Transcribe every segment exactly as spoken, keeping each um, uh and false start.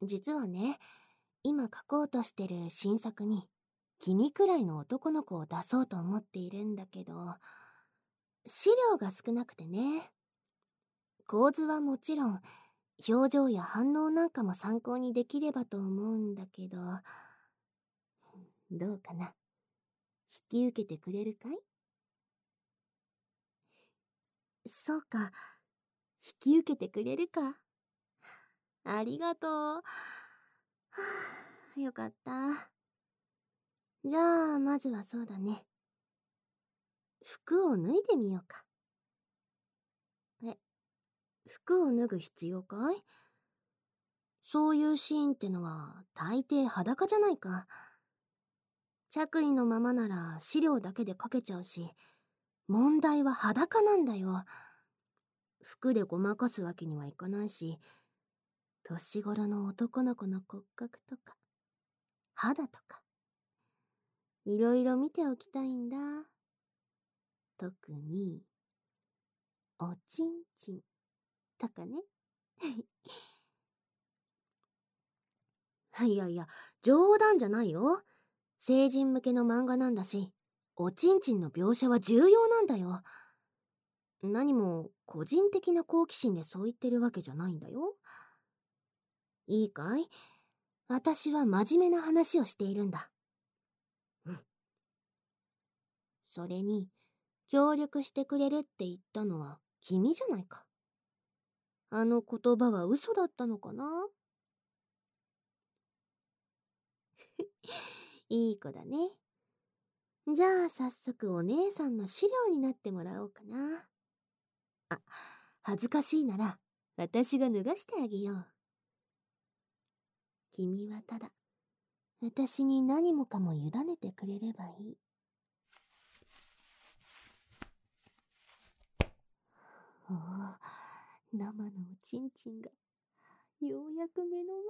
実はね、今書こうとしてる新作に、君くらいの男の子を出そうと思っているんだけど、資料が少なくてね。構図はもちろん、表情や反応なんかも参考にできればと思うんだけど、どうかな。引き受けてくれるかい？そうか、引き受けてくれるか。ありがとう。はあ、よかった。じゃあ、まずはそうだね。服を脱いでみようか。え、服を脱ぐ必要かい？そういうシーンってのは大抵裸じゃないか。着衣のままなら資料だけで書けちゃうし、問題は裸なんだよ。服でごまかすわけにはいかないし、年頃の男の子の骨格とか、肌とか、いろいろ見ておきたいんだ。特に、おちんちんとかね。いやいや、冗談じゃないよ。成人向けの漫画なんだし、おちんちんの描写は重要なんだよ。何も個人的な好奇心でそう言ってるわけじゃないんだよ。いいかい？私は真面目な話をしているんだ。うん。それに、協力してくれるって言ったのは君じゃないか。あの言葉は嘘だったのかな？いい子だね。じゃあ早速お姉さんの資料になってもらおうかな。あ、恥ずかしいなら私が脱がしてあげよう。君はただ、私に何もかも委ねてくれればいい。おお、生のおちんちんが、ようやく目の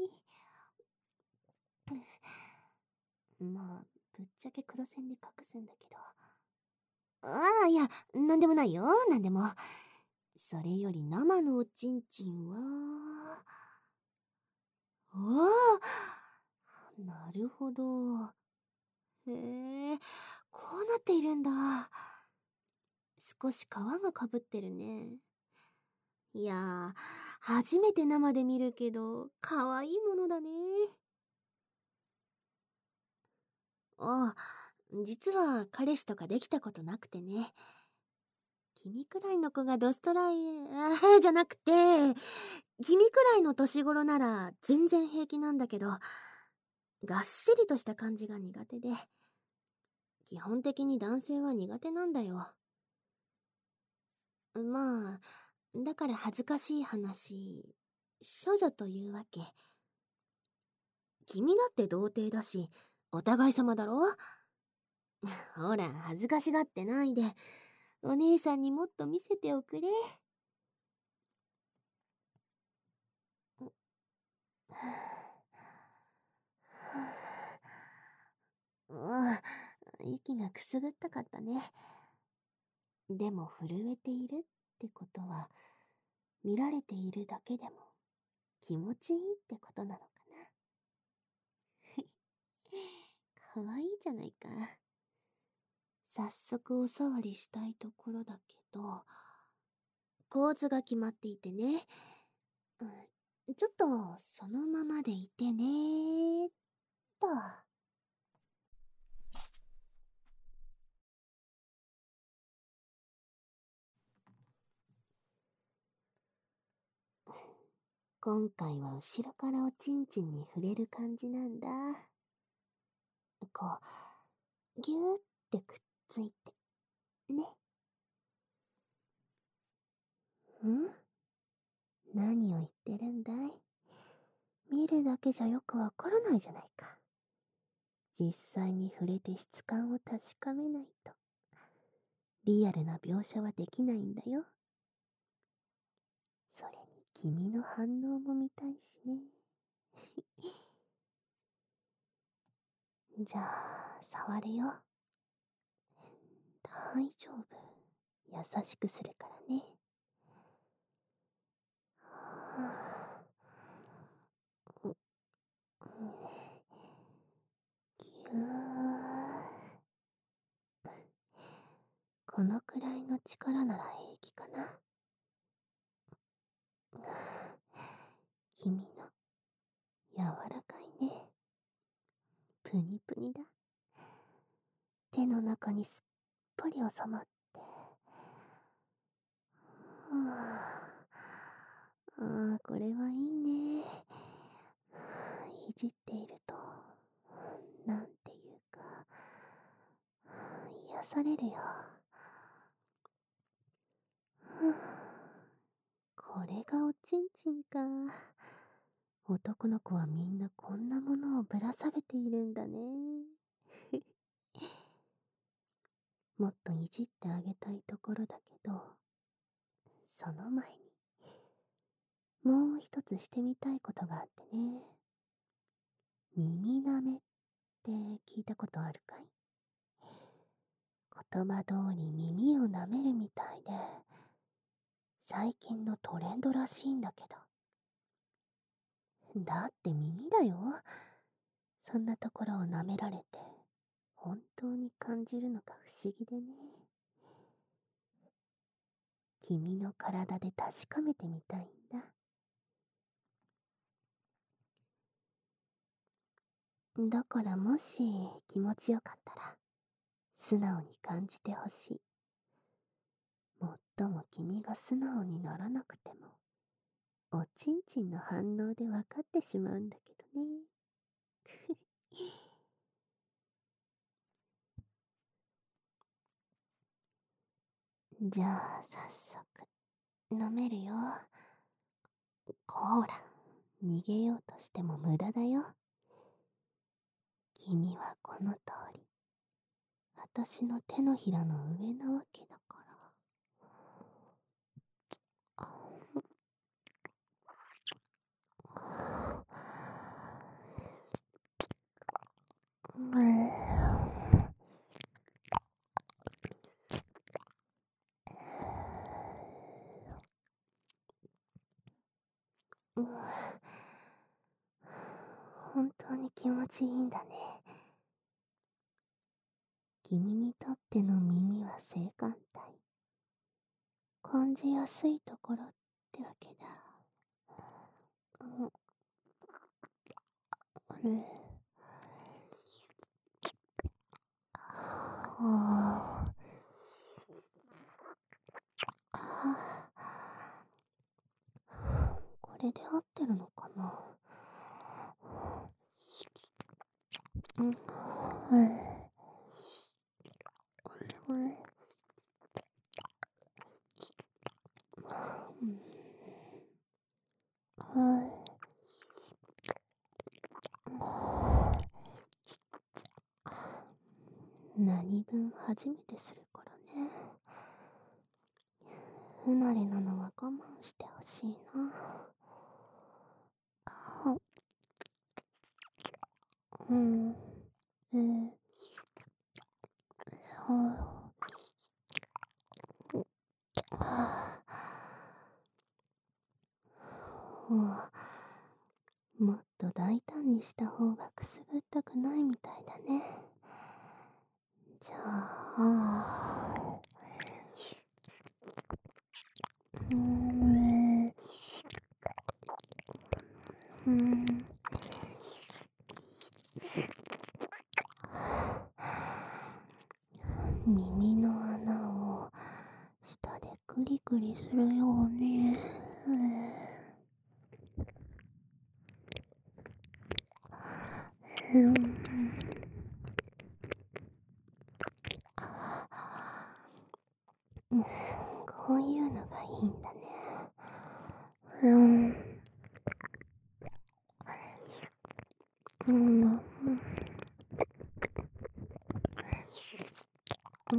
前に。まあ、ぶっちゃけ黒線で隠すんだけど。ああ、いや、なんでもないよ、なんでも。それより生のおちんちんは、ああ、なるほど。へえ、こうなっているんだ。少し皮がかぶってるね。いやー、初めて生で見るけど、かわいいものだね。ああ、実は彼氏とかできたことなくてね。君くらいの子がドストライ、あーじゃなくて、君くらいの年頃なら全然平気なんだけど、がっしりとした感じが苦手で、基本的に男性は苦手なんだよ。まあ、だから恥ずかしい話、処女というわけ。君だって童貞だし、お互い様だろ？ほら、恥ずかしがってないで、お姉さんにもっと見せておくれ。うん、息がくすぐったかったね。でも震えているってことは、見られているだけでも気持ちいいってことなのかな。かわいいじゃないか。早速おさわりしたいところだけど、構図が決まっていてね。うん、ちょっとそのままでいてねーっと。今回は後ろからおちんちんに触れる感じなんだ。こう、ぎゅーってくっついて、ね。ん？何を言ってるんだい？見るだけじゃよくわからないじゃないか。実際に触れて質感を確かめないと、リアルな描写はできないんだよ。それに君の反応も見たいしね。じゃあ、触るよ。大丈夫。優しくするからね。はあ、 力なら平気かな。君の柔らかいね。プニプニだ。手の中にすっぽり収まって。はあ、ああ、これはいいね。いじっていると、なんていうか、癒されるよ。これがおちんちんか。男の子はみんなこんなものをぶら下げているんだね。もっといじってあげたいところだけど、その前に、もう一つしてみたいことがあってね。耳舐めって聞いたことあるかい？言葉通り耳を舐めるみたいで、最近のトレンドらしいんだけど。だって耳だよ。そんなところを舐められて、本当に感じるのか不思議でね。君の体で確かめてみたいんだ。だからもし気持ちよかったら、素直に感じてほしい。もっとも君が素直にならなくても、おちんちんの反応でわかってしまうんだけどね。じゃあ早速、飲めるよ。こーら、逃げようとしても無駄だよ。君はこの通り、私の手のひらの上なわけだから。うん、本当に気持ちいいんだね。君にとっての耳は性感帯。感じやすいところってわけだ。うんうん、ああ、これで合ってるのかな。うん、うん、うん、うん、何分初めてするからね。不慣れなのは我慢してほしいな。あ、うん、うん、はあ、はあ、もっと大胆にした方がくすぐったくないみたいだね。じゃあ、うーん、うん、耳の穴を舌でクリクリするように。うん、うん、こういうのがいいんだね。うん、うん、うん、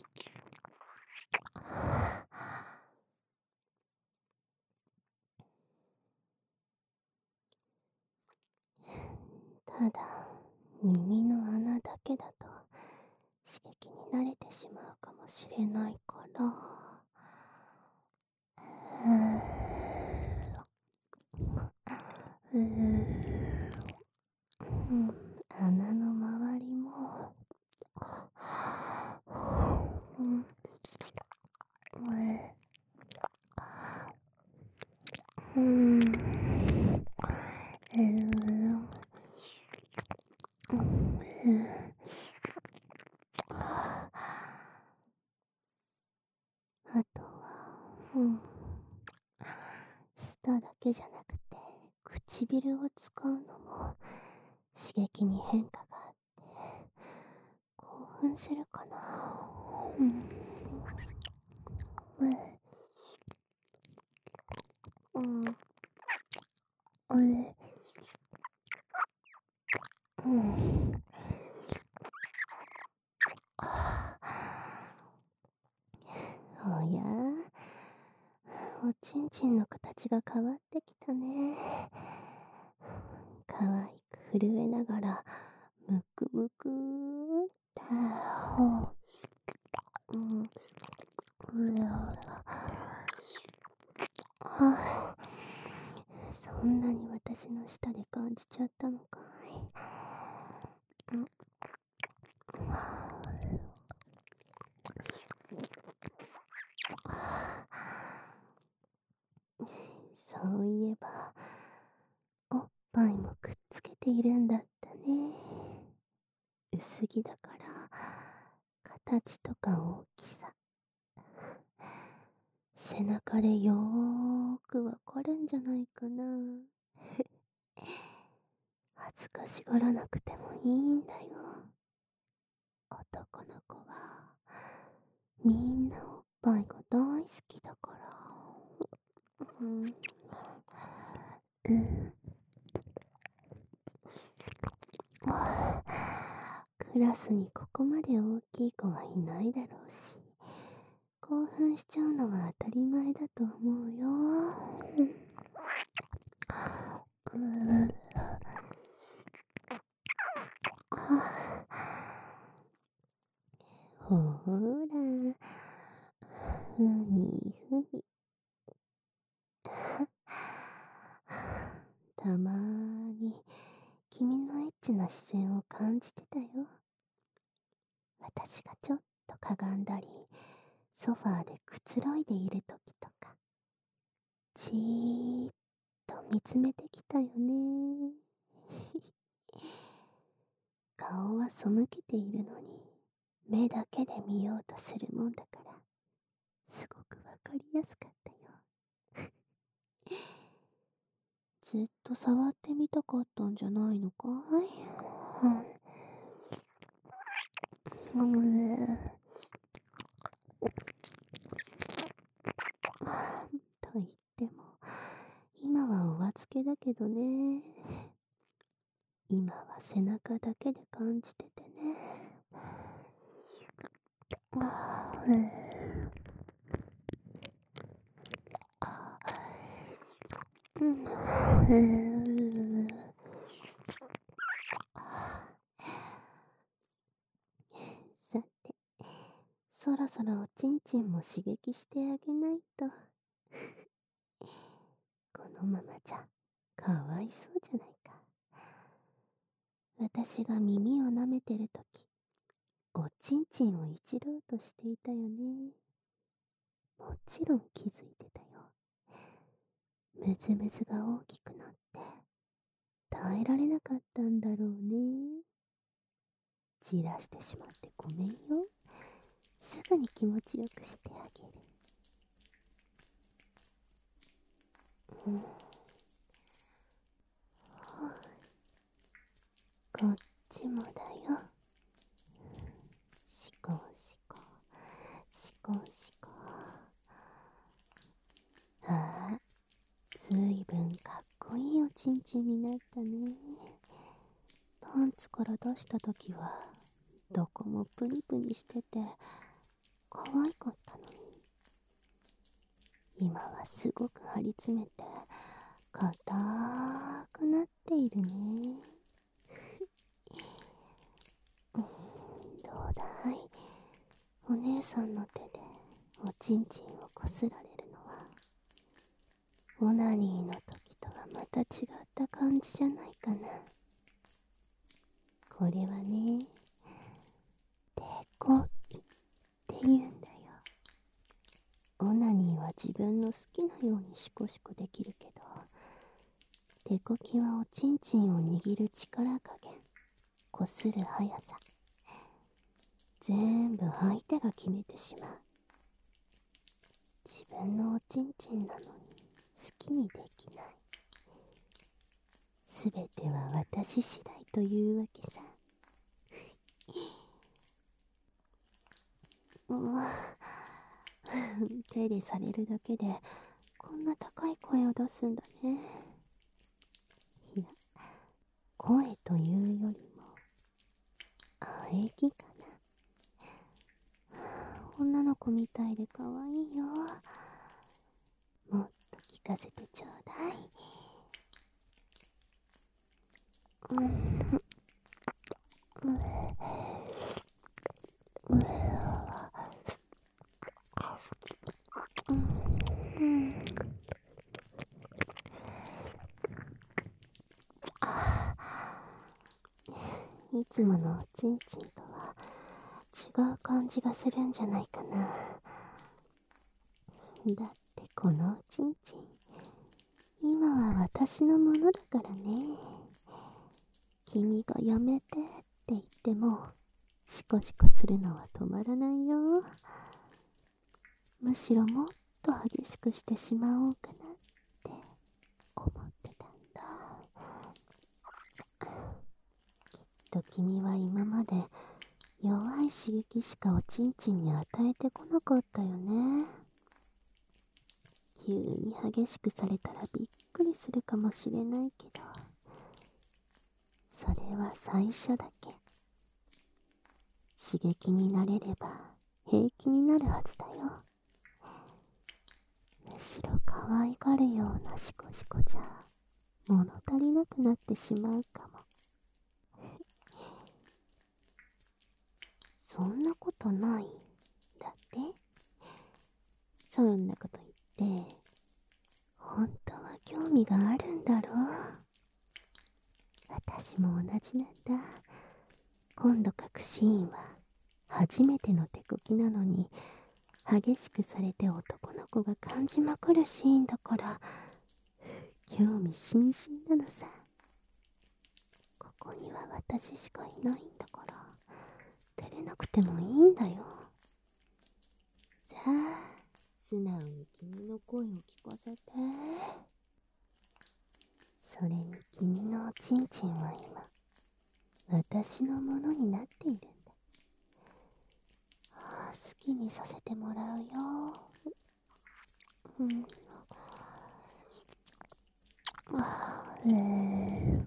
ただ、耳の穴だけだと刺激に慣れてしまうかもしれないから、うーん、うん、穴の周りも、うん、 うん。えー、うん。あとは、うん。舌だけじゃなくて、唇を使うのも刺激に変化があって、興奮するかな。うん。うん。うん。うん。おや、おちんちんの形が変わってきたね。可愛く震えながら、むくむくーって、うん、うらあ、そんなに私の舌で感じちゃったのかい。うん、そういえば、おっぱいもくっつけているんだったね。薄着だから、形とか大きさ、背中でよーくわかるんじゃないかな。恥ずかしがらなくてもいいんだよ。男の子は、みんなおっぱいが大好きだから。うん。うん。クラスにここまで大きい子はいないだろうし、興奮しちゃうのは当たり前だと思うよ。うん。ほーら、ふみふみ。たまーに君のエッチな視線を感じてたよ。私がちょっとかがんだり、ソファーでくつろいでいるときとか、じーっと見つめてきたよね。顔は背けているのに、目だけで見ようとするもんだから、すごくわかりやすかったよ。ずっと触ってみたかったんじゃないのかい？うん。うん。と言っても、今はお預けだけどね。今は背中だけで感じててね。うん。うん。さて、そろそろおちんちんも刺激してあげないと。このままじゃ、かわいそうじゃないか。私が耳を舐めてるとき、おちんちんをいじろうとしていたよね。もちろん気づいてたよ。むずむずが大きくなって、耐えられなかったんだろうね。じらしてしまってごめんよ。すぐに気持ちよくしてあげる。うん。こっちもだよ。しこしこ、しこしこ。ああ、ずいぶんかっこいいおちんちんになったね。パンツから出したときは、どこもプニプニしてて、可愛かったのに。今はすごく張り詰めて、硬くなっているね。うん、どうだい？お姉さんの手でおちんちんをこすられるのは、オナニーの時とはまた違った感じじゃないかな。これはね、手こきって言うんだよ。オナニーは自分の好きなようにシコシコできるけど、 手こきはおちんちんを握る力加減、こする速さ、全部相手が決めてしまう。自分のおちんちんなのに好きにできない。すべては私次第というわけさ。うわ手でされるだけでこんな高い声を出すんだね。いや、声というよりも喘ぎかな。女の子みたいで可愛いよ。もっと聞かせてちょうだい。うんうんうんいつものおちんちんとは違う感じがするんじゃないかな。だってこのおちんちん、今は私のものだからね。君がやめてって言ってもシコシコするのは止まらないよ。むしろもっと激しくしてしまおうかなって思ってたんだ。きっと君は今まで弱い刺激しかおちんちんに与えてこなかったよね。急に激しくされたらびっくりするかもしれないけど、それは最初だけ。刺激になれれば平気になるはずだよ。むしろ可愛がるようなシコシコじゃ物足りなくなってしまうかも。そんなことない。だってそんなこと言って本当は興味があるんだろう。私も同じなんだ。今度書くシーンは初めての手こきなのに激しくされて男の子が感じまくるシーンだから興味津々なのさ。ここには私しかいないんだから照れなくてもいいんだよ。さあ素直に君の声を聞かせて。それに君のおちんちんは今私のものになっているんだ。好きにさせてもらうよ。うん。あー、えー、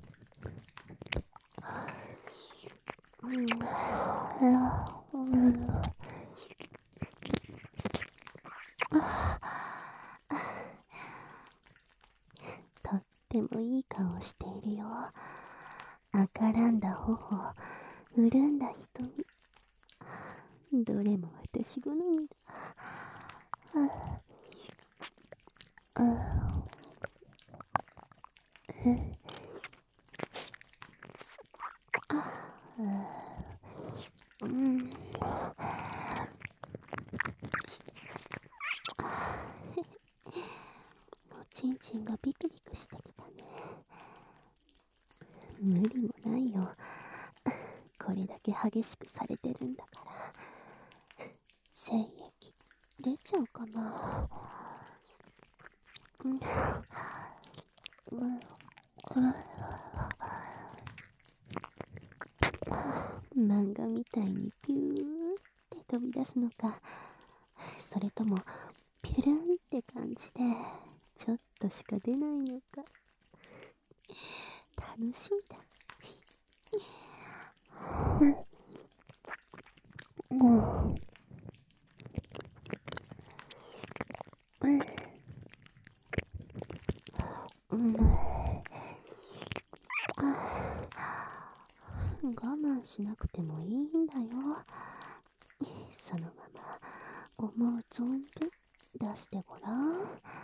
うん。うん。とってもいい顔しているよ。赤らんだ頬、潤んだ瞳、どれも私好みだ。ああ、え、うん。おちんちんがビクビクしてきたね。無理もないよ。これだけ激しくされてるんだから。精液出ちゃうかな。うん。うん。漫画みたいにピューって飛び出すのか、それともピュルンって感じでちょっとしか出ないのか、楽しみだ。うん。うん。我慢しなくてもいいんだよ。そのまま思う存分出してごらん。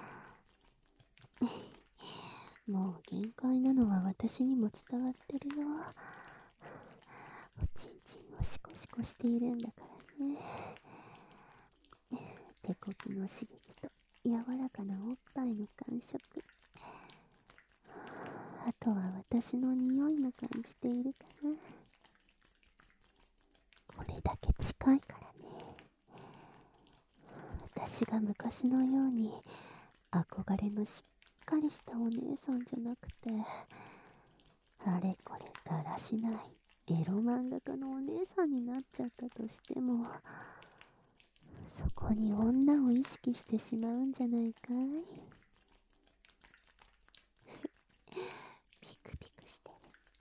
もう限界なのは私にも伝わってるよ。おちんちんをシコシコしているんだからね。手こきの刺激と柔らかなおっぱいの感触、 あとは私の匂いも感じているかな。これだけ近いからね。私が昔のように憧れのしっかりしたお姉さんじゃなくて、あれこれだらしないエロ漫画家のお姉さんになっちゃったとしても、そこに女を意識してしまうんじゃないかい。ピクピクしてる。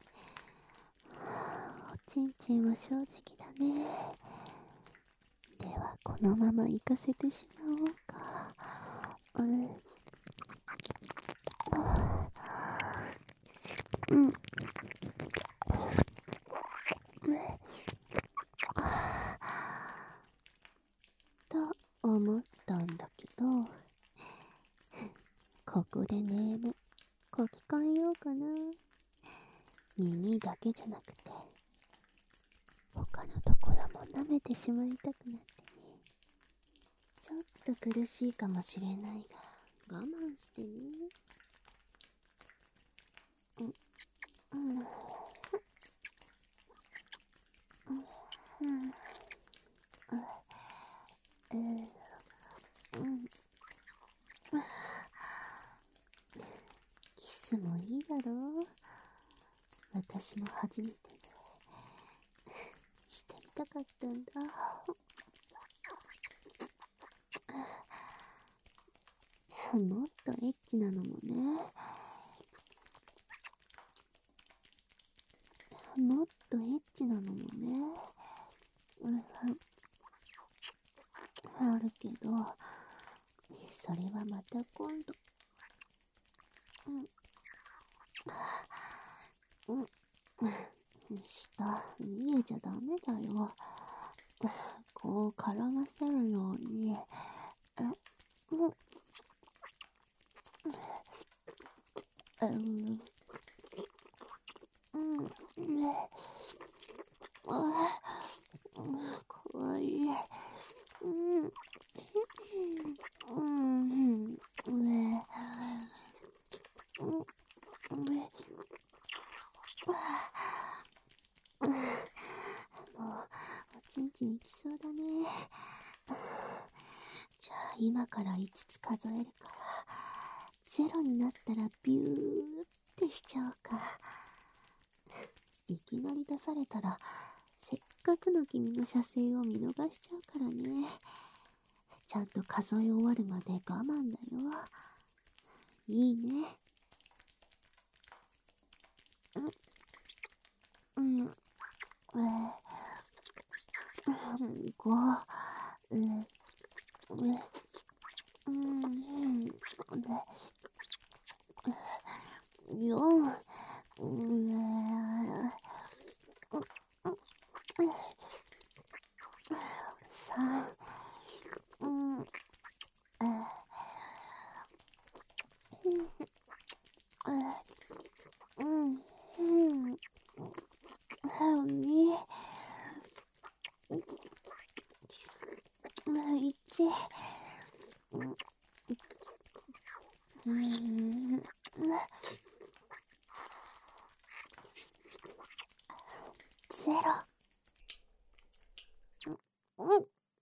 おちんちんは正直だね。ではこのまま行かせてしまおうか。うん。うん。と思ったんだけど、ここでネーム書き換えようかな。耳だけじゃなくて他のところも舐めてしまいたくなってね。ちょっと苦しいかもしれないが我慢してね。うんうんうんうんうんキスもいいだろう。私も初めてね、してみたかったんだ。もっとエッチなのもね。もっとエッチなのもね。あるけど、それはまた今度。うん。うん。下、見えちゃダメだよ。こう絡ませるように。え、うん。うん。うん。ね。ああ、かわいい。うん。うん。ね。うん。ね。もう、おちんちんいきそうだね。じゃあ、今からいつつ数えるから、ゼロになったらビューってしちゃおうか。いきなり出されたら、せっかくの君の射精を見逃しちゃうからね。ちゃんと数え終わるまで我慢だよ。いいね。うん。うん。えー、ご、えー、うん、よん、さん、うん、うん、に、いち、うん、ゼロ。うん、うん、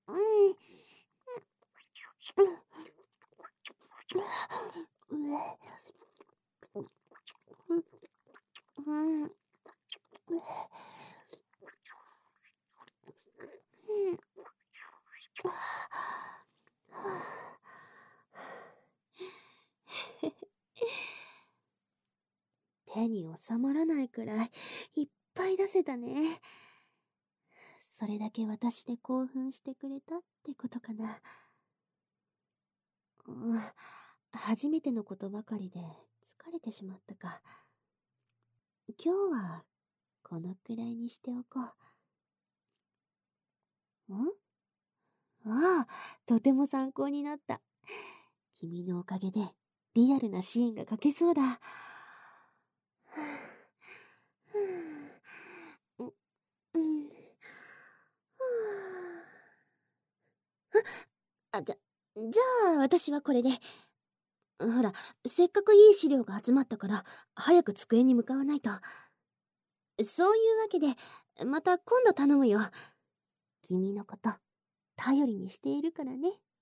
うん、手に収まらないくらいいっぱい出せたね。それだけ私で興奮してくれたってことかな。うん、初めてのことばかりで疲れてしまったか。今日はこのくらいにしておこう。ん？ああ、とても参考になった。君のおかげでリアルなシーンが描けそうだ。うん、うん。あ、じゃ、じゃあ私はこれで。 ほら、せっかくいい資料が集まったから、早く机に向かわないと。そういうわけで、また今度頼むよ。君のこと、頼りにしているからね。